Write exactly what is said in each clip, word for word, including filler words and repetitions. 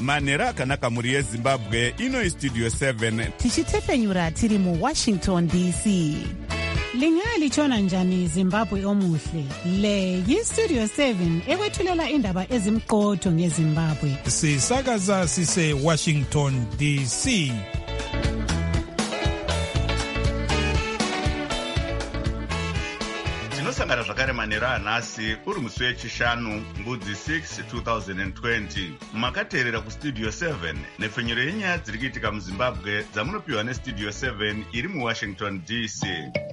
manhero akanaka mhuri yezimbabwe. Ino istudio seven tichitefenyura tiri muwashington D C. Lingalitshona njani Zimbabwe omuhle? Le yistudio seven ekwethulela indaba ezimqotho ngeZimbabwe. Sisakaza sise Washington D C. tinosangana zvakare manhero anhasi uri musi wechishanu mbudzi six two thousand twenty. makateerera kustudio seven nefenyero yenyaya dziri kuitika muzimbabwe dzamunopiwa nestudio seven iri muwashington D C.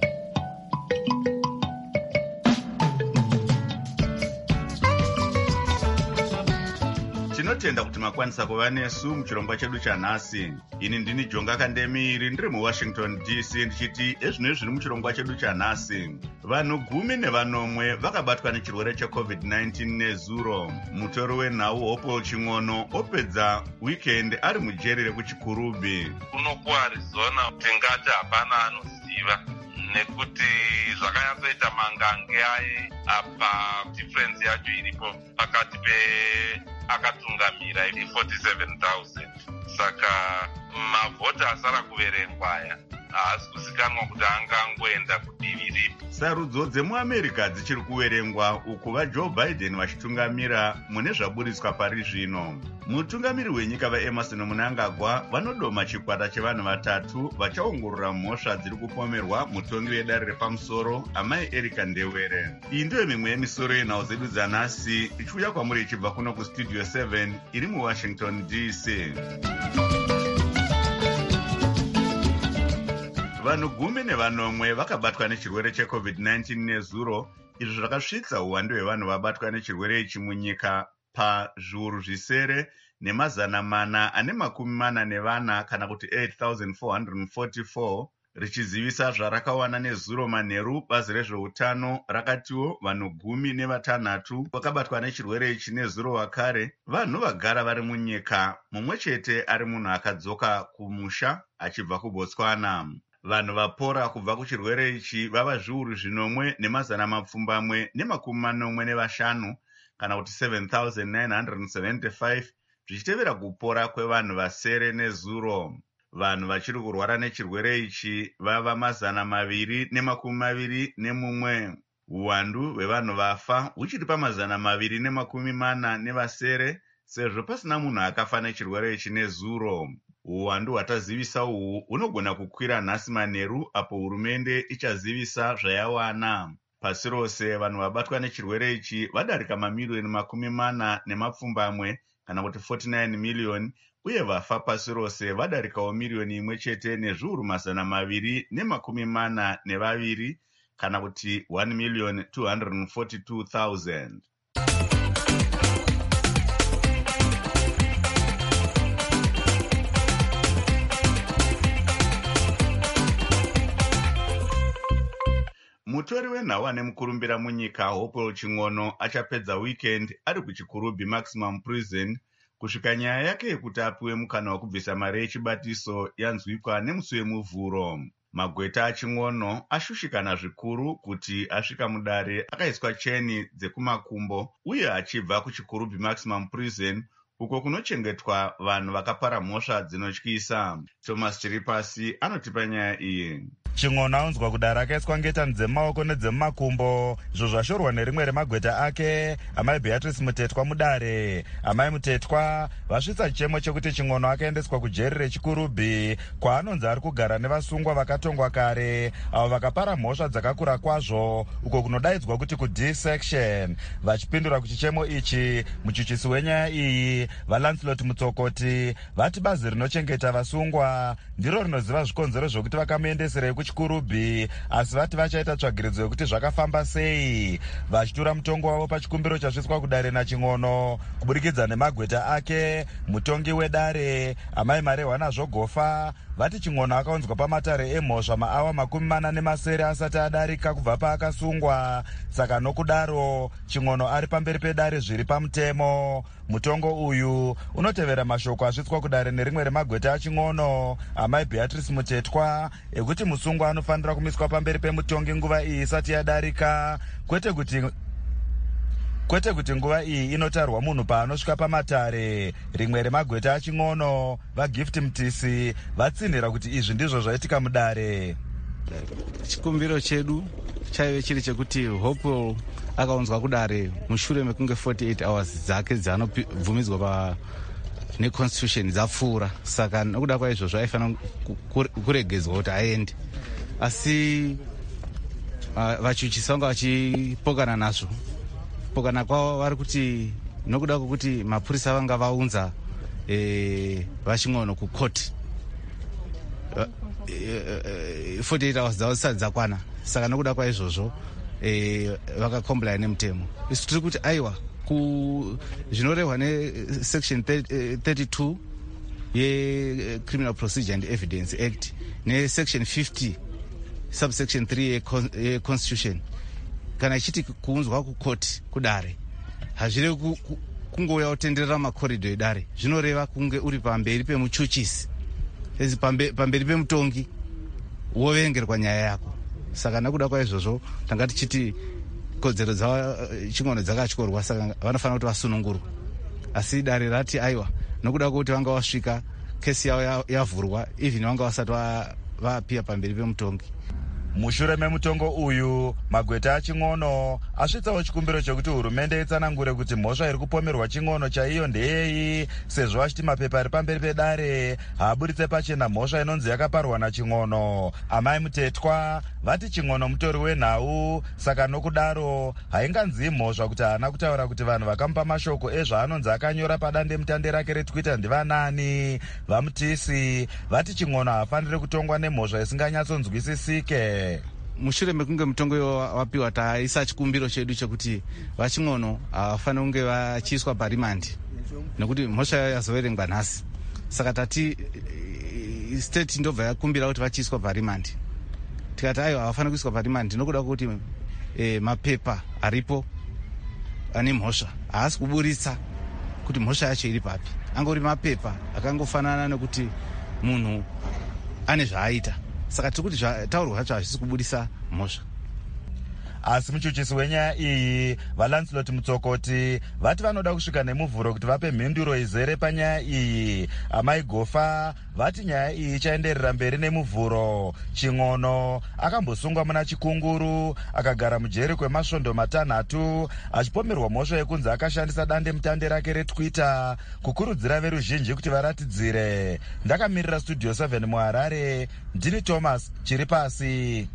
tinotenda kuti makwanisa kuva nesu muchirongwa chedu chanhasi. Ini ndini Jonga Kandemiri ndiri muwashington D C ndichiti ezvino zviri muchirongwa chedu chanhasi. Vanhu gumi nevanomwe vakabatwa nechirwere checovid nineteen nezuro. Mutori wenhau Hopewell Ching'ono opedza weekend ari mujeri rekuchikurubhi. Kunoku Arizona tingati hapana anoziva nekuti zvakanyatsoita mangange aye apa difference yacho iripo pakati pe akatungamira forty-seven thousand. Saka mavhota asara kuverengwa aya haasi kuzikanwa kuti angangoenda kudivi ripi. Sarudzo dzemuamerica dzichiri kuverengwa uku vaJoe Biden vachitungamira mune zvaburitswa pari zvino. Mutungamiri wenyika vaEmerson Mnangagwa vanodoma chikwata chevanhu vatatu vachaongorora mhosva dziri kupomerwa mutongi wedare repamusoro amai Erika Ndewere. Iyi ndiyo mimwe yemisoro yenhau dzedu dzanhasi ichiuya kwamuri ichibva kuno kustudio seven iri muwashington D C. Vanhu gumi nevanomwe vakabatwa nechirwere checovid nineteen nezuro. Izvo zvakasvitsa uwandu hwevanhu vabatwa nechirwere ichi munyika pazviuru zvisere nemazana mana ane makumi mana nevana kana kuti eight thousand four hundred forty-four. Richizivisa zvarakawana nezuro manheru, bazi rezveutano rakatiwo vanhu gumi nevatanhatu vakabatwa nechirwere ichi nezuro wakare vanhu vagara vari munyika, mumwe chete ari munhu akadzoka kumusha achibva kuBotswana. Vanhu vapora kubva kuchirwere ichi vava zviuru zvinomwe nemazana mapfumbamwe nemakumi manomwe nevashanu kana kuti seven thousand nine hundred seventy-five, zvichitevera kupora kwevanhu vasere nezuro. Vanhu vachiri kurwara nechirwere ichi vava mazana maviri nemakumi maviri nemumwe. Uwandu hwevanhu vafa huchiri pamazana maviri nemakumi mana nevasere sezvo pasina munhu akafa nechirwere ichi nezuro. Uwandu hwatazivisa uhu hunogona kukwira nhasi manheru apo hurumende ichazivisa zvayawana. Pasi rose vanhu vabatwa nechirwere ichi vadarika mamiliyoni makumi mana nemapfumbamwe kana kuti forty-nine million, uye vafa pasi rose vadarikawo miliyoni imwe chete nezviuru mazana maviri nemakumi mana nevaviri kana kuti one million two hundred forty-two thousand. Mutori wenhau ane mukurumbira munyika Hopewell Ching'ono achapedza weekend ari kuchikurubhi maximum prison kusvika nyaya yake yekuti apiwe mukana wekubvisa mari yechibatiso yanzwikwa nemusi wemuvhuro. Magweta aChing'ono ashushikana zvikuru kuti asvika mudare akaiswa cheni dzekumakumbo uye achibva kuchikurubhi maximum prison uko kunochengetwa vanhu vakapara mhosva dzinotyisa. Thomas Chiripasi anotipa nyaya iyi. Ching'ono aunzwa kudara akaiswa ngetani dzemaoko nedzemumakumbo, izvo zvashorwa nerimwe remagweta ake amai Beatrice Mutetwa mudare. Amai Mutetwa vasvitsa chichemo chekuti Ching'ono akaendeswa kujeri rechikurubhi kwaanonzi ari kugara nevasungwa vakatongwa kare avo vakapara mhosva dzakakura kwazvo uko kunodaidzwa kuti kuD section. Vachipindura kuchichemo ichi, muchuchisi wenyaya iyi vaLancelot Mutsokoti vati bazi rinochengeta vasungwa ndiro rinoziva zvikonzero zvokuti vakamuendeserei kuchikurubhi, asi vati vachaita tsvagiridzo yekuti zvakafamba sei. Vachitura mutongo wavo pachikumbiro chasvitswa kudare naChing'ono kuburikidza nemagweta ake, mutongi wedare amai Marehwana Zvogofa vati Ching'ono akaunzwa pamatare emhosva maawa makumi mana nemasere asati adarika kubva paakasungwa. Saka nokudaro Ching'ono ari pamberi pedare zviri pamutemo. Mutongo uyu unotevera mashoko asvitswa kudare nerimwe remagweta aChing'ono amai Beatrice Mutetwa ekuti musungwa anofanira kumiswa pamberi pemutongi nguva iyi isati yadarika, kwete kuti kwete kuti nguva iyi inotarwa munhu paanosvika pamatare. Rimwe remagweta aching'ono vagift Mtisi vatsindira kuti izvi ndizvo zvaitika mudare. Chikumbiro chedu chaive chiri chekuti Hopewell akaunzwa kudare mushure mekunge forty-eight hours dzake dzaanobvumidzwa pa neconstitution dzapfuura. Saka nokuda kwaizvozvo aifanira kuregedzwa kuti aende, asi vachuchisi vanga vachipokana nazvo. Pokana kwavo vari kuti nokuda kwokuti mapurisa vanga vaunza vaching'ono kukoti forty-eight hours dzavo dzisati dzakwana. Saka nokuda kwaizvozvo vakakomplaina nemutemo. Isu tiri kuti aiwa zvinorehwa nesection thirty-two yeCriminal Procedure and Evidence Act nesection fifty subsection three yeConstitution, kana ichiti kuunzwa kukoti kudare hazvirevi kungouya kutenderera makoridho edare, zvinoreva kunge uri pamberi pemuchuchisi, pamberi pemutongi, wovengerwa nyaya yako. Saka nekuda kwaizvozvo tanga tichiti kodzero dzavaching'ono dzakatyorwa, saka vanofanira kuti vasunungurwa. Asi dare rati aiwa nokuda kwokuti vanga vasvika kesi yavo yavhurwa, even vanga vasati vapiya pamberi pemutongi. Mushure memutongo uyu magweta aching'ono asvitsawo chikumbiro chekuti hurumende itsanangure kuti mhosva iri kupomerwa ching'ono chaiyo ndeyeyi, sezvo achiti mapepa ari pamberi pedare haaburitse pachena mhosva inonzi yakaparwa naching'ono. Amai Mutetwa vati ching'ono mutori wenhau, saka nokudaro hainganzi mhosva kuti haana kutaura kuti vanhu vakamupa mashoko ezvaanonzi akanyora padande mutande rake reTwitter ndivanani. VaMutisi vati ching'ono haafaniri kutongwa nemhosva isinganyatsonzwisisike. Mushure mekunge mutongo wapiwa taisa chikumbiro chedu chekuti vaching'ono havafaniri kunge vachiiswa parimandi nekuti mhosva yazoverengwa nhasi. Saka tati state ndobva yakumbira kuti vachiiswa parimandi. Tikati aiwa havafaniri kuiswa parimandi nokuda kwokuti e, mapepa aripo ane mhosva haasi kuburitsa kuti mhosva yacho iri papi. Angori mapepa akangofanana nekuti munhu ane zvaaita. Saka tiri kuti taurwa zvacho hazvisi kubudisa mhosva. Asi muchuchisi wenyaya iyi vaLancelot Mutsokoti vati vanoda kusvika nemuvhuro kuti vape mhinduro izere panyaya iyi. Amai Gofa vati nyaya iyi ichaenderera mberi nemuvhuro. Ching'ono akambosungwa muna Chikunguru akagara mujeri kwemasvondo matanhatu achipomerwa mhosva yekunzi akashandisa dande mutande rake reTwitter kukurudzira veruzhinji kuti varatidzire. Ndakamirira studio seven muHarare, ndini Thomas Chiripasi.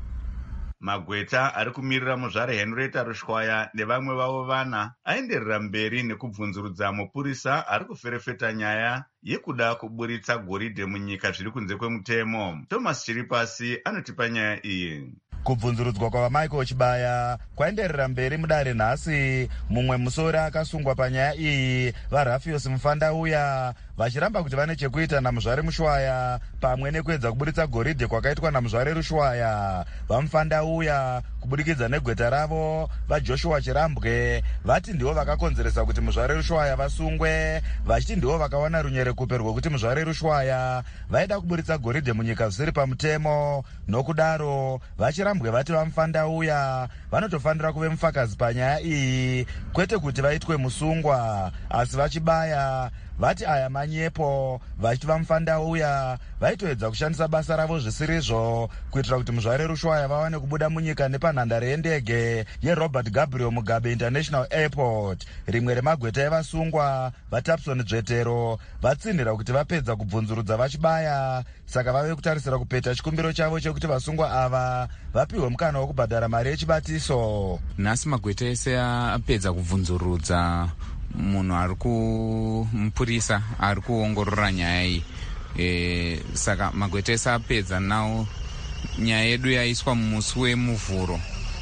Magweta ari kumirira muzvare Henrietta Rushwaya nevamwe vavo vana aenderera mberi nekubvunzurudza mupurisa ari kuferefeta nyaya yekuda kuburitsa goridhe munyika zviri kunze kwemutemo. Thomas Chiripasi anotipa nyaya iyi. Kubvunzurudzwa kwavaMichael Chibaya kwaenderera mberi mudare nhasi. Mumwe musoro akasungwa panyaya iyi vaRafios Mufandauya vachiramba kuti vane chekuita namuzvare Mushwaya pamwe nekuedza kuburitsa goridhe kwakaitwa namuzvare Rushwaya. VaMufandauya kubudikidza negweta ravo vaJoshua Chirambwe vati ndivo vakakonzeresa kuti muzvare Rushwaya vasungwe, vachiti ndivo vakawana runyerekupe rwekuti muzvare Rushwaya vaida kuburitsa goridhe munyika zvisiri pamutemo. Nokudaro vaChirambwe vati vaMufandauya vanotofanira kuve mufakazi panyaya iyi, kwete kuti vaitwe musungwa. Asi vaChibaya vati aya manyepo, vachiti vaMufandauya vaitoedza kushandisa basa ravo zvisirizvo kuitira kuti muzvare Rushwaya vawane kubuda munyika nepanhandare yendege yeRobert Gabriel Mugabe International Airport. Rimwe remagweta evasungwa vaTapson Dzvetero vatsindira kuti vapedza kubvunzurudza vaChibaya, saka vave kutarisira kupeta chikumbiro chavo chekuti vasungwa ava vapiwe mukana wokubhadhara mari yechibatiso. Nhasi magweta ese apedza kubvunzurudza munhu ari kumupurisa ari kuongorora nyaya iyi. E, saka magweta ese apedza nawo nyaya yedu yaiswa mumusi wemuvhuro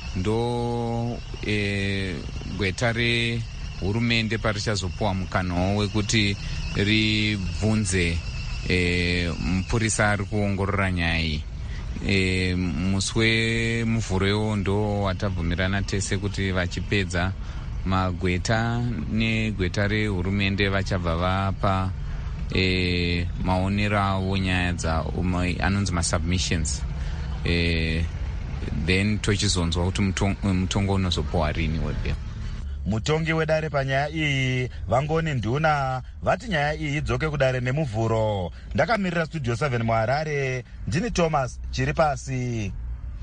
ndo e, gweta rehurumende parichazopuwa mukana wekuti ribvunze e, mupurisa ari kuongorora nyaya iyi. E, musi wemuvhuro iwo ndo watabvumirana tese kuti vachipedza magweta negweta rehurumende vachabva vapa e, maonero avo nyaya dza anonzi masubmissions, e, then tochizonzwa kuti mutongo unozopuwa rini webel. mutongi wedare panyaya iyi vangoni nduna vati nyaya iyi idzoke kudare nemuvhuro. Ndakamirira studio seven muHarare, ndini Thomas chiri pasi.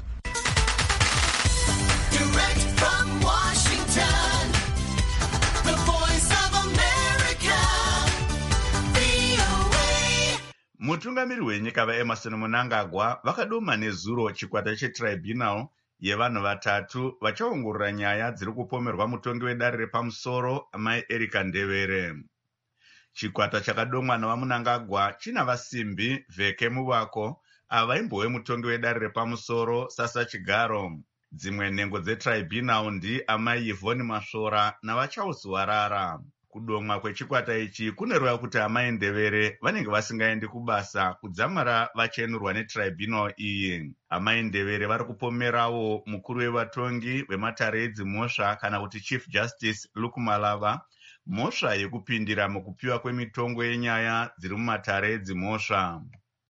Mutungamiri wenyika vaEmerson Mnangagwa vakadoma nezuro chikwata chetribunal yevanhu vatatu vachaongorora nyaya dziri kupomerwa mutongi wedare repamusoro Mai Erika Ndebere. Chikwata chakadomwa navaMnangagwa china vasimbi Vheke Muvako avaimbowe mutongi wedare repamusoro Sasa Chigaro. Dzimwe nhengo dzetribunal ndi Amai Yvonne Masvora naVacharles Warara. Kudomwa kwechikwata ichi kunoreva kuti Amai Ndebere vanenge vasingaendi kubasa kudzamara vachenurwa netribunal iyi. Amai Ndebere vari kupomerawo mukuru wevatongi vematare edzimhosva kana kuti Chief Justice Luke Malava mhosva yekupindira mukupiwa kwemitongo yenyaya dziri mumatare edzimhosva.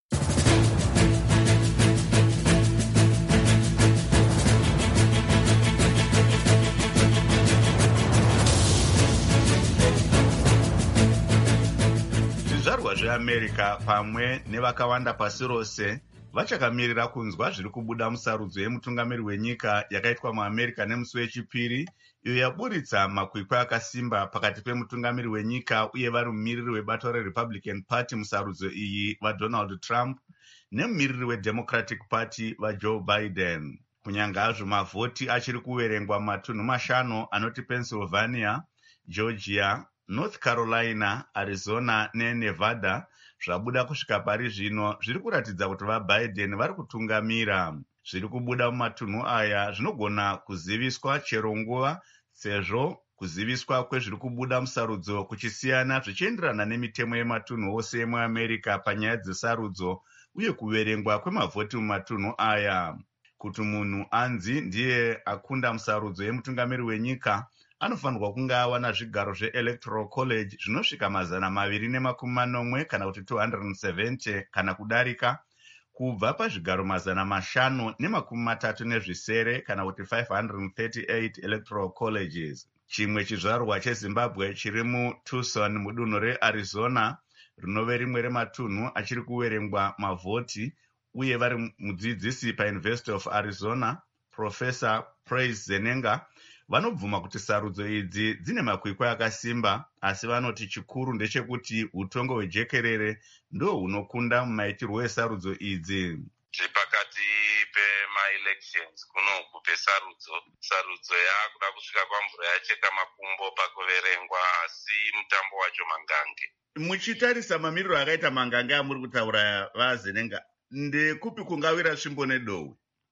Zvizvarwa zveAmerica pamwe nevakawanda pasi rose vachakamirira kunzwa zviri kubuda musarudzo yemutungamiri wenyika yakaitwa muAmerica nemusi wechipiri, iyo yaburitsa makwikwi akasimba pakati pemutungamiri wenyika uye vari mumiriri webato reRepublican Party musarudzo iyi vaDonald Trump nemumiriri weDemocratic Party vaJoe Biden. Kunyanga hazvo mavhoti achiri kuverengwa matunhu mashanu anoti Pennsylvania, Georgia, North Carolina, Arizona neNevada zvabuda kusvika pari zvino zviri kuratidza kuti vaBiden vari kutungamira. Zviri kubuda mumatunhu aya zvinogona kuziviswa chero nguva, sezvo kuziviswa kwezviri kubuda musarudzo kuchisiyana zvichienderana nemitemo yematunhu ose emuAmerica panyaya dzesarudzo uye kuverengwa kwemavhoti mumatunhu aya. Kuti munhu anzi ndiye akunda musarudzo yemutungamiri wenyika anofanirwa kunge awana zvigaro zveElectoral College zvinosvika mazana maviri nemakumi manomwe kana kuti two hundred seventy kana kudarika, kubva pazvigaro mazana mashanu nemakumi matatu nezvisere kana kuti five hundred thirty-eight Electoral Colleges. Chimwe chizvarwa cheZimbabwe chiri muTucson mudunhu reArizona rinove rimwe rematunhu achiri kuverengwa mavhoti uye vari mudzidzisi paUniversity of Arizona, Professor Praise Zenenga vanobvuma kuti sarudzo idzi dzine makwikwi akasimba, asi vanoti chikuru ndechekuti utongo hwejekerere ndo hunokunda mumaitirwo esarudzo idzi. Zvipakati pema-elections kunoku pesarudzo sarudzo yakuda kusvika kwamvura yacheka makumbo pakuverengwa, asi mutambo wacho mangange. Muchitarisa mamiriro akaita mangange amuri kutaura vaZenenga, ndekupi kungawira svimbo nedohwe?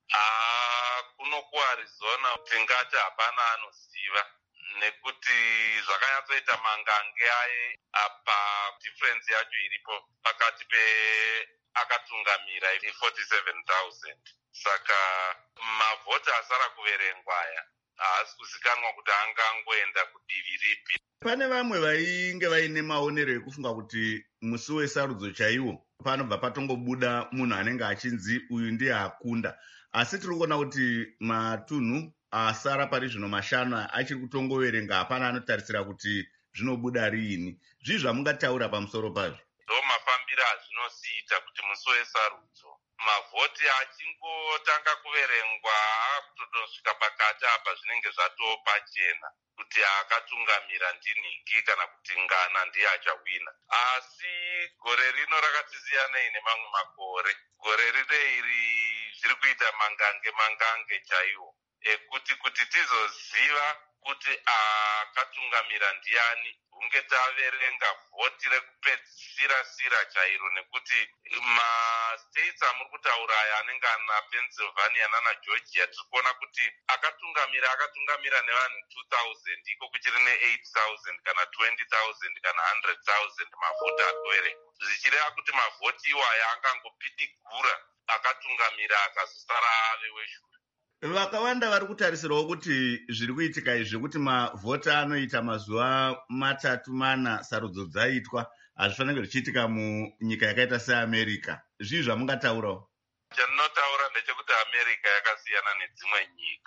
Ah, kuno kuArizona tingati hapana anoziva, nekuti zvakanyatsoita mangange aye apa difference yacho iripo pakati pe akatungamira forty-seven thousand. Saka mavhoti asara kuverengwa aya haasi kuzikanwa kuti angangoenda kudivi ripi. Pane vamwe vainge vaine maonero ekufunga kuti musi wesarudzo chaiwo panobva patongobuda munhu anenge achinzi uyu ndiye akunda, asi tiri kuona kuti matunhu asara pari zvino mashanu achiri kutongoverenga, hapana anotarisira kuti zvinobuda riini. Zvii zvamungataura pamusoro pazvo? Ndo mafambiro azvinosiita kuti musi wesarudzo mavhoti achingotanga kuverengwa akutodosvika pakati apa zvinenge zvatopachena kuti akatungamira ndinhingi kana kuti ngana ndiye achawina. Asi gore rino rakatisiyanei nemamwe makore. Gore rino iri zviri kuita mangange mangange chaiwo ekuti kuti tizoziva kuti akatungamira ndiani hunge taverenga vhoti rekupedzisira sira chairo, nekuti mastates amuri kutaura aya anenge ana Pennsylvania nana Georgia tiri kuona kuti akatungamira akatungamira nevanhu two thousand iko kuchiri ne-eight thousand kana twenty thousand kana one hundred thousand mavhoti akuverenga, zvichireva kuti mavhoti iwaya angangopidigura akatungamira akazosara ave weshure. Vakawanda vari kutarisirwawo kuti zviri kuitika izvi kuti mavhoti anoita mazuva matatu mana sarudzo dzaitwa hazvifanirwe zvichiitika munyika yakaita seAmerica. Zvii zvamungataurawo? Chandinotaura ndechekuti America yakasiyana nedzimwe nyika.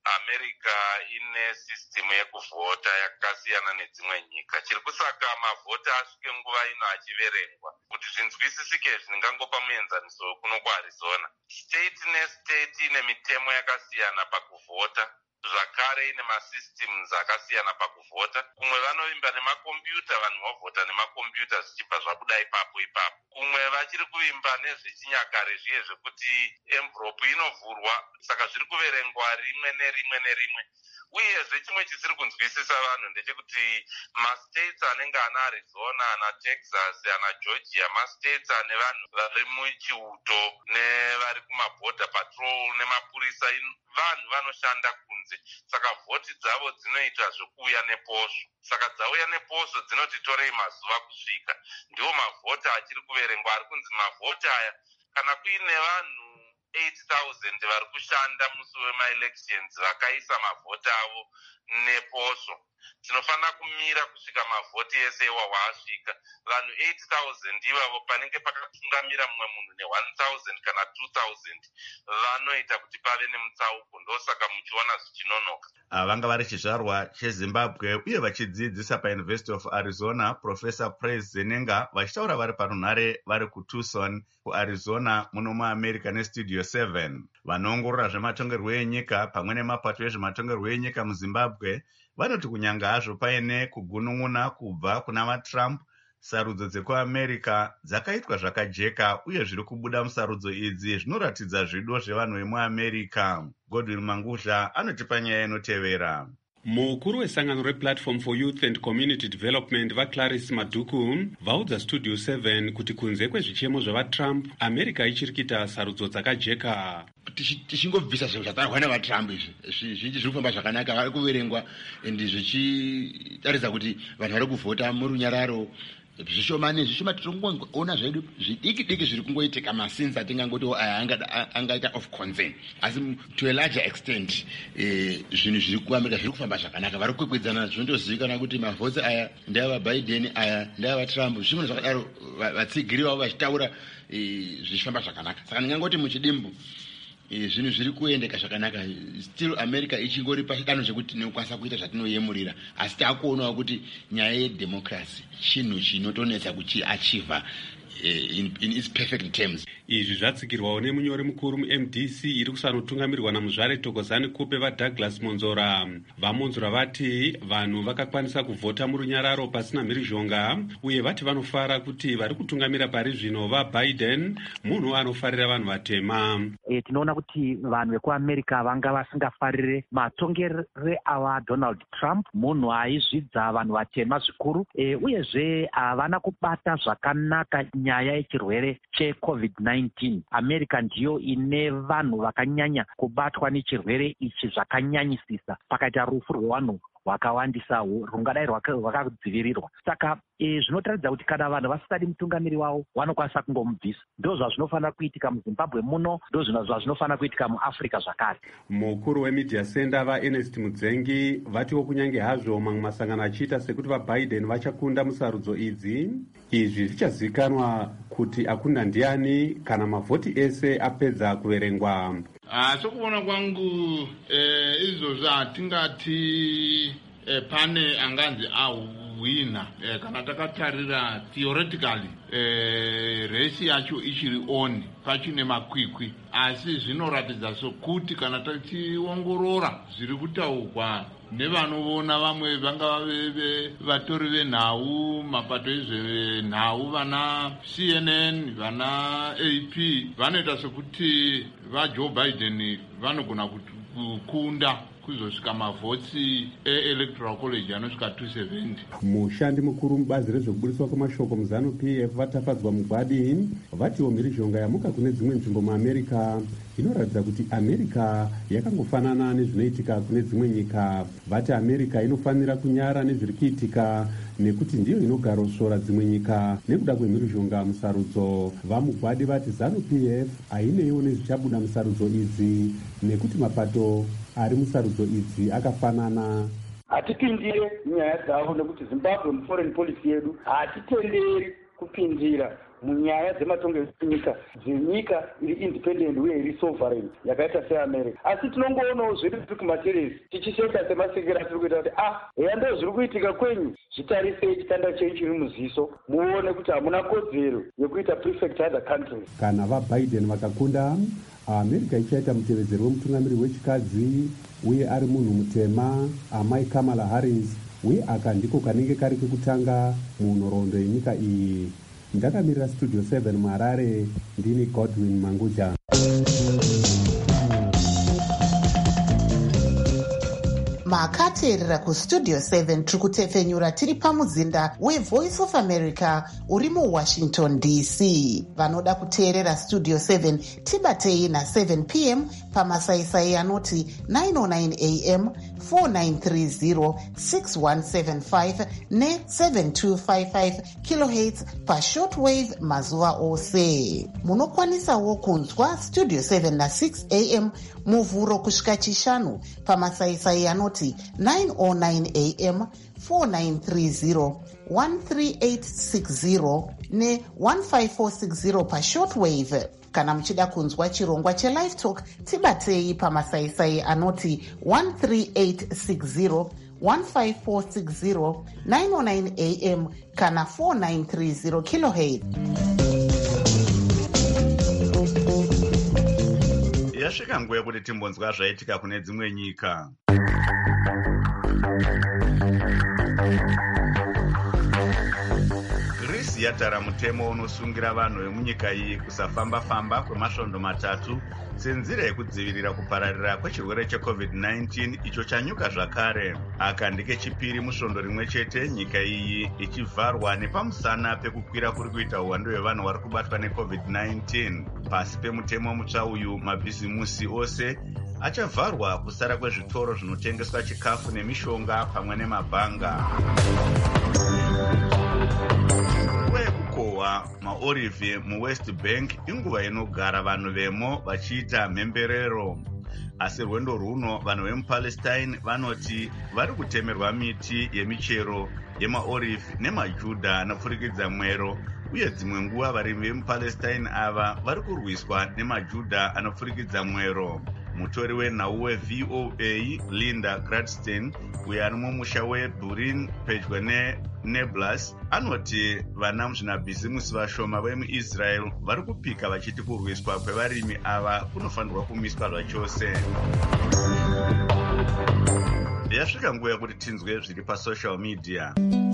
America ine system yekuvhota yakasiyana nedzimwe nyika. Chiri kusaka mavhoti asvike nguva ino achiverengwa. Kuti zvinzwisisike zvingangopa muenzaniso kuno kuArizona. State nestate ine mitemo yakasiyana pakuvhota. Zvakare ine masystems akasiyana pakuvhota. Kumwe vanovimba nemakombiyuta, vanhu vovhota nemakombiyuta zvichibva zvabuda ipapo ipapo. Kumwe vachiri kuvimba nezvechinyakare zviye zvekuti envelope inovhurwa, saka zviri kuverengwa rimwe nerimwe nerimwe. Uyezve chimwe chisiri kunzwisisa vanhu ndechekuti mastates anenge ana Arizona, ana Texas, ana Georgia, mastates ane vanhu vari muchiuto nevari kumaborder patrol nemapurisa, vanhu vanoshanda kunze. Saka vhoti dzavo dzinoita zvokuuya neposvo. Saka dzauya neposvo dzinoti torei mazuva kusvika. Ndiwo mavhoti achiri kuverengwa. Ari kunzi mavhoti aya kana kuine vanhu eight thousand vari kushanda musi wema-elections vakaisa mavhoti avo neposvo, tinofanira kumira kusvika mavhoti ese iwawo asvika. Vanhu eight thousand ivavo panenge pakatungamira mumwe munhu ne-one thousand kana two thousand vanoita kuti pave nemutsauko. Ndosaka muchiona zvichinonoka. Vanga vari chizvarwa cheZimbabwe uye vachidzidzisa paUniversity of Arizona, Professor Praise Zenenga vachitaura vari parunhare vari kuTucson kuArizona muno muAmerica neStudio seven. Vanoongorora zvematongerwo enyika pamwe nemapato ezvematongerwo enyika muZimbabwe vanoti kunyanga hazvo paine kugunun'una kubva kuna vaTrump, sarudzo dzekuAmerica dzakaitwa zvakajeka uye zviri kubuda musarudzo idzi zvinoratidza zvido zvevanhu vemuAmerica. Godwin Manguzha anotipa nyaya inotevera. Mukuru wesangano rePlatform for Youth and Community Development vaClarice Maduku vaudza Studio seven kuti kunze kwezvichemo zvavaTrump, America ichiri kuita sarudzo dzakajeka. Tichingobvisa zvinhu zvatarwa nevaTrump izvi zvizhinji zviri kufamba zvakanaka, vari kuverengwa ende zvichitaridza kuti vanhu vari kuvhota murunyararo. Zvishomane zvishoma titongoona zvedu zvidiki diki zviri kungoitika masinzi atingangoti aya angaita of concern, asi to a larger extent zvinhu zviri kuAmerica zviri kufamba zvakanaka. Vari kukwikwidzana zvinondozivikanwa kuti mavhoti aya ndeavaBiden, aya ndeavaTrump. Zvimwe zvakadaro vatsigiri vavo vachitaura zvichifamba zvakanaka. Saka ndingangoti muchidimbu zvinhu zviri kuendeka zvakanaka. Still America ichingori pachidanho chekuti tinokwanisa kuita zvatinoyemurira, asi takuonawo kuti nyaya yedemocracy chinhu chinotonetsa kuchiachiva in, in its perfect terms. Izvi zvatsigirwawo nemunyori mukuru mu-M D C iri kusanotungamirwa namuzvare Thokozani Kupe vaDouglas Monzora. Vamonzora vati vanhu vakakwanisa kuvhota murunyararo pasina mhirizhonga, uye vati vanofara kuti vari kutungamira pari zvino vaBiden munhu anofarira vanhu vatema. E, tinoona kuti vanhu vekuAmerica vanga vasingafarire matongere ava Donald Trump, munhu aizvidza vanhu vatema zvikuru, e, uyezve havana kubata zvakanaka nyaya yechirwere cheCovid nineteen. America ndiyo ine vanhu vakanyanya kubatwa nechirwere ichi zvakanyanyisisa, pakaita rufu rwevanhu hwakawandisa rungadai rwakadzivirirwa. Saka e, zvinotaridza kuti kana vanhu vasingadi mutungamiri wavo vanokwanisa kungomubvisa. Ndo zvazvinofanira kuitika muZimbabwe muno, ndo zvazvinofanira kuitika muAfrica zvakare. Mukuru wemedia center vaErnest Mudzengi vatiwo kunyange hazvo mamwe masangano achiita sekuti vaBiden vachakunda musarudzo idzi, izvi zvichazivikanwa kuti akunda ndiani kana mavhoti ese apedza kuverengwa. Ah, sokuona kwangu eh, izvozvo hatingati eh, pane anganzi ahwina eh, kana takatarira theoretically eh, resi yacho ichiri on pachine makwikwi, asi zvinoratidza sokuti kana tachiongorora zviri kutaurwa nevanoona vamwe vanga vatori venhau, mapato ezvenhau, vana C N N, vana A P, vanoita sokuti vaJoe Biden vanogona kukunda kuzosvika mavhotsi eElectoral College anosvika two seventy. Mushandi mukuru mubazi rezvekubudiswa kwemashoko muZanu-P F vatafadzwa mugwadi vatiwo mhirizhonga yamuka kune dzimwe nzvimbo muAmerica inoratidza kuti America yakangofanana nezvinoitika kune dzimwe nyika. Vati America inofanira kunyara nezviri kuitika nekuti ndiyo inogarosora dzimwe nyika nekuda kwemhirizhonga musarudzo. Vamugwadi vati Zanu-P F haineiwo nezvichabuda musarudzo idzi nekuti mapato ari musarudzo idzi akafanana. Hatipindire nyaya dzavo nekuti Zimbabwe muforeign policy yedu hatitenderi kupindira munyaya dzematongerwo enyika dzenyika iri independent uye iri sovereign yakaita seamerica. Asi tinongoonawo zvedu tiri kumateresi tichisheka semasekera tiri kuita kuti ah eya ndo zviri kuitika kwenyu, zvitarisei chitanda chenyu chiri muziso muone kuti hamuna kodzero yekuita prefect other countries. Kana vaBiden vakakunda, america ichaita mutevedzeri wemutungamiri wechikadzi uye ari munhu mutema, amai Kamala Harris, uye aka ndiko kanenge kari kekutanga munhoroondo yenyika iyi. Ndakamirira Studio seven muHarare, ndini Godwin Manguja. makateerera kustudio seven tiri kutefenyura tiri pamuzinda wevoice of america uri muwashington d c. vanoda kuteerera studio seven tibatei na7 p m pamasaisai anoti nine oh nine a m four nine three zero six one seven five ne seven two five five kilohertz pashortwave mazuva ose. munokwanisawo kunzwa studio seven na6 a m muvhuro kusvika chishanu pamasaisai anoti nine oh nine a m four nine three zero one three eight six zero ne one five four six zero pashortwave. kana muchida kunzwa chirongwa chelive talk tibatei pamasaisai anoti one three eight six zero one five four six zero nine oh nine a m kana four nine three zero kilohertz. yasvika nguva yekuti timbonzwa zvaitika kune dzimwe nyika. Greece yatara mutemo unosungira vanhu vemunyika iyi kusafamba-famba kwemasvondo matatu senzira yekudzivirira kupararira kwechirwere checovid nineteen icho chanyuka zvakare. aka ndike chipiri musvondo rimwe chete nyika iyi ichivharwa nepamusana pekukwira kuri kuita uwandu hwevanhu vari kubatwa necovid nineteen. pasi pemutemo mutsva uyu mabhizimusi ose achavharwa kusara kwezvitoro zvinotengeswa chikafu nemishonga pamwe nemabhanga. wekukohwa maorivhi muwest bank inguva inogara vanhu vemo vachiita mhemberero. asi rwendo runo vanhu vemupalestine vanoti vari kutemerwa miti yemichero yemaorivhi nemajudha anopfurikidza mwero, uye dzimwe nguva varimi vemupalestine ava vari kurwiswa nemajudha anopfurikidza mwero. mutori wenhau weV O A Linda Gradstein uyo ari mumusha weBurin pedyo neNablus anoti vana muzvinabhizimusi vashoma vemuIsrael vari kupika vachiti kurwiswa kwevarimi ava kunofanirwa kumiswa zvachose. yasvika nguva yekuti tinzwe zviri pasocial media.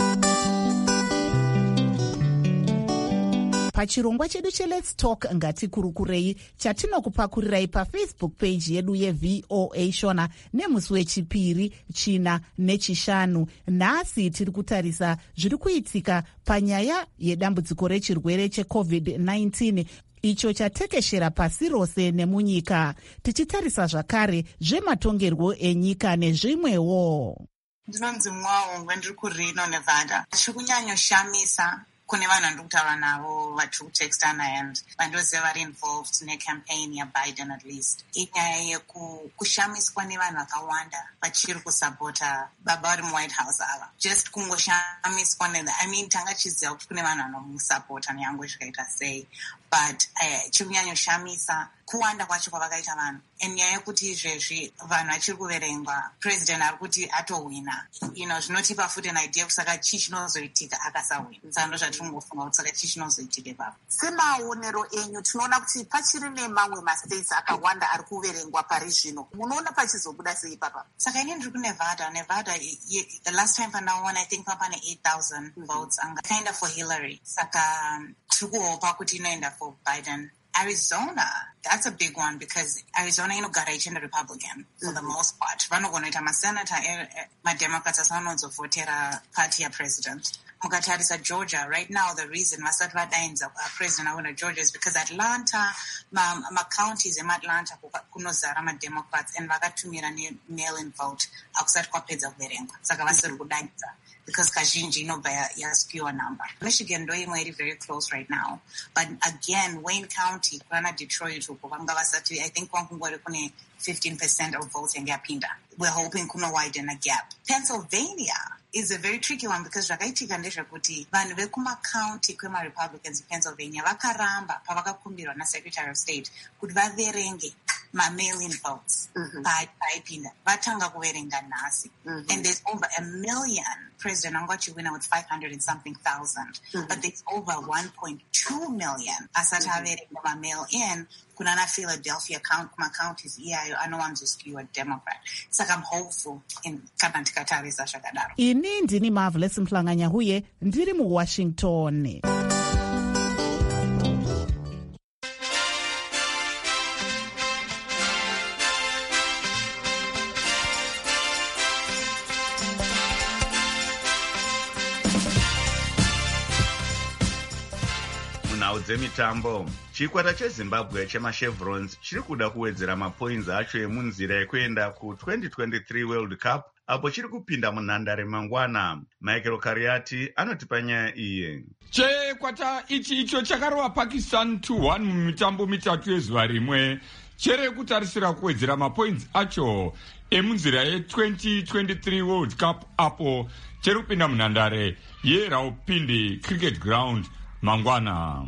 pachirongwa chedu cheLet's Talk ngatikurukurei chatinokupakurirai pafacebook page yedu yeV O A Shona nemusi wechipiri, china nechishanu. nhasi tiri kutarisa zviri kuitika panyaya yedambudziko rechirwere checovid nineteen icho chatekeshera pasi rose nemunyika, tichitarisa zvakare zvematongerwo enyika nezvimwewo. ndinonzi Mwaungwe, ndiri kuReno, Nevada. chiri kunyanyoshamisa kune vanhu vandiri kutaura navo vatiri kutextana and vandoziva vari involved necampaign yaBiden at least inyaya yekushamiswa nevanhu vakawanda vachiri kusapota baba vari muWhite House ava. just kungoshamiswa ne I mean tanga chiziva kuti kune vanhu vanomusapota neyangu zvikaita sei, but uh, chiri kunyanyoshamisa kuwanda kwacho kwavakaita vanhu. and nyaya yekuti izvezvi vanhu vachiri kuverengwa president ari kuti atohwina, you know, zvinotipa futi an idea kusaka chii chinozoitika akasahwina. sando zvatiri kungofunga kuti saka chii chinozoitika ipapo. semaonero enyu tinoona kuti pachiri nemamwe mastates akawanda ari kuverengwa pari zvino, munoona pachizobuda sei ipapa? saka ini ndiri kunevada. nevada the last time pandaona I think papane eight thousand votes anga kind of for Hillary, saka tiri kuhopa kuti inoenda for Biden. Arizona, that's a big one because Arizona inogara ichienda Republican for mm-hmm. the most part. vanogonoita masenata mademocrats asi vanozovhotera party yapresident. mukatarisa Georgia right now, the reason vasati vadainza president awina Georgia is because Atlanta, ma-counties ma ematlanta kunozara mademocrats and vakatumira ne-mail-in vote akusati kwapedza kuverengwa, saka vasiri kudainza because kazhinji inobva yaskiwa number. Michigan ndo imwe iri very close right now, but again Wayne County kuna Detroit uko vanga vasati I think kwankungori kune fifteen percent of votes yange yapinda. We're hoping kuna widen a gap. Pennsylvania is a very tricky one because zvakaitika ndezvekuti vanhu vekumacounty kwemarepublicans epennsylvania vakaramba pavakakumbirwa nasecretary of state kuti vaverenge ma-mail-in votes paaipinda vatanga kuverenga nhasi and there's over a million president anga achiwina with five hundred and something thousand but there's over one point two million asati averenga ma-mail-in kunana Philadelphia kuma-counties iyayo anowanzoskiwa Democrat. Saka I'm hopeful in kana ndikatarisa zvakadaro. Ini ndini Marvelous Mhlanganya huye ndiri muWashington. Dzemitambo chikwata cheZimbabwe chemachevrons chiri kuda kuwedzera mapoints acho emunzira yekuenda ku twenty twenty-three World Cup apo chiri kupinda munhandare mangwana. Michael Kariati anotipa nyaya iyi. Chikwata ichi icho chakarova Pakistan two one mumitambo mitatu yezuva rimwe chere kutarisira kuwedzera mapoints acho emunzira ye-twenty twenty-three World Cup apo chiri kupinda munhandare yeRawalpindi Cricket Ground mangwana.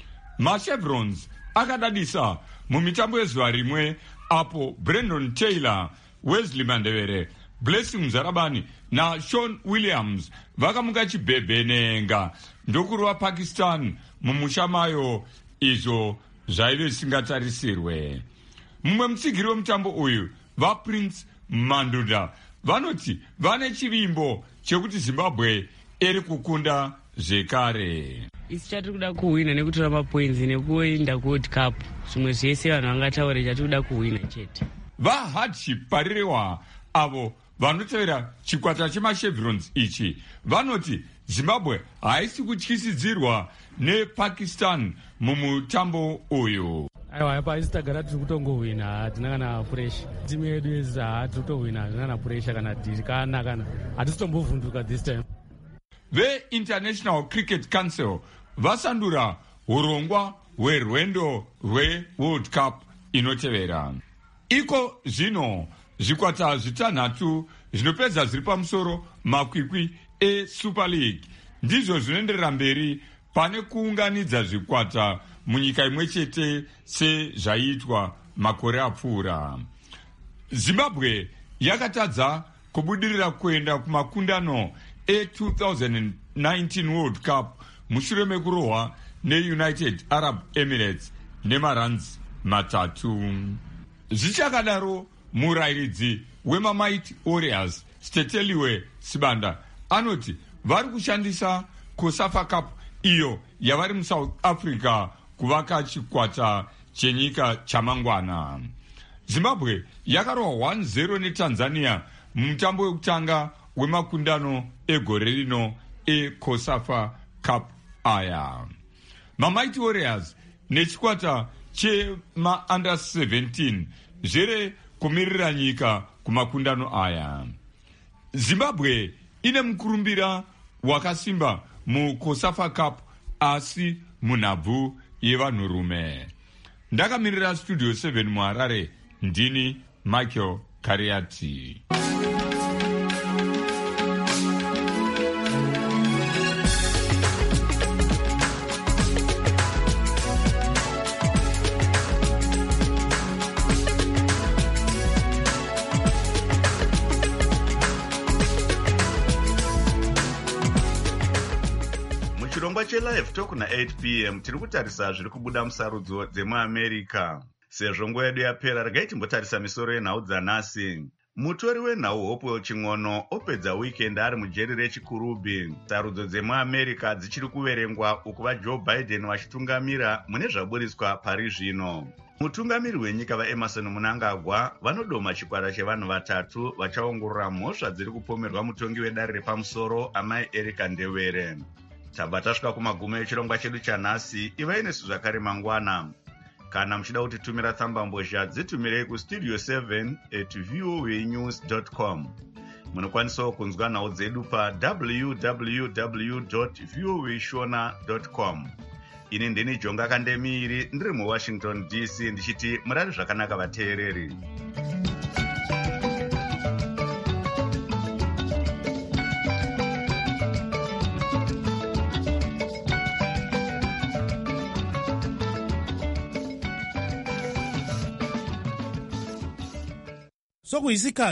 Machevrons akadadisa mumitambo yezuva rimwe apo Brandon Taylor, Wesley Mandevere, Blessing Mzarabani na Sean Williams vakamuka chibhebhenenga ndokurova Pakistan mumusha mayo izvo zvaive zvisingatarisirwe. Mumwe mutsigiri wemutambo uyu vaPrince Mandunda vanoti vane chivimbo chekuti Zimbabwe iri kukunda zvekare. Isi chatiri kuda kuhwina nekutora mapoints nekuenda kuWorld Cup. Zvimwe zvese vanhu vangataura chatiri kuda kuhwina chete. VaHardship Parirewa avo vanotevera chikwata chemachevrons ichi vanoti Zimbabwe haisi kutyisidzirwa nePakistan mumutambo uyu. Aiwa apa isi tagara tiri kutongohwina hatina kana pressure. Timu yedu yezi hatiri kutohwina hatina kana pressure kana dhiri kana kana hatisi tombovhunduka this time. VeInternational Cricket Council vasandura urongwa hwerwendo rweWorld Cup inotevera. Iko zvino zvikwata zvitanhatu zvinopedza zviri pamusoro makwikwi eSuper League ndizvo zvinoenderera mberi pane kuunganidza zvikwata munyika imwe chete sezvaiitwa makore apfuura. Zimbabwe yakatadza kubudirira kuenda kumakundano e-twenty nineteen World Cup mushure mekurohwa neUnited Arab Emirates nemaruns matatu. Zvichakadaro, murairidzi wemaMighty Warriors Steteliwe Sibanda anoti vari kushandisa COSAFA Cup iyo yavari muSouth Africa kuvaka chikwata chenyika chamangwana. Zimbabwe yakarohwa one zero neTanzania mumutambo wekutanga wemakundano egore rino eCOSAFA Cup aya. MaMighty Warriors nechikwata chema-under seventeen zvere kumirira nyika kumakundano aya. Zimbabwe ine mukurumbira wakasimba muCOSAFA Cup asi munhabvu yevanhurume. Ndakamirira Studio seven muHarare, ndini Michael Kariati. Chirongwa chelive talk na eight p m tiri kutarisa zviri kubuda musarudzo dzemuAmerica. Sezvo nguva yedu yapera, regai timbotarisa misoro yenhau dzanhasi. Mutori wenhau Hopewell Ching'ono opedza weekend ari mujeri rechiKurubi. Sarudzo dzemuAmerica dzichiri kuverengwa uku vaJoe Biden vachitungamira mune zvaburiswa pari zvino. Mutungamiri wenyika vaEmerson Mnangagwa vanodoma chikwata chevanhu vatatu vachaongorora mhosva dziri kupomerwa mutongi wedare repamusoro amai Erika Ndewere. Tabva tasvika kumagumo echirongwa chedu chanhasi. Ivai nesu zvakare mangwana. Kana muchida kutitumira tsambambozha dzitumirei kustudio seven at voanews dot com. Munokwanisawo kunzwa nhau dzedu pa w w w dot voashona dot com. Ini ndini Jonga Kandemiri ndiri muWashington D C ndichiti murari zvakanaka vateereri. sokuyisikhathi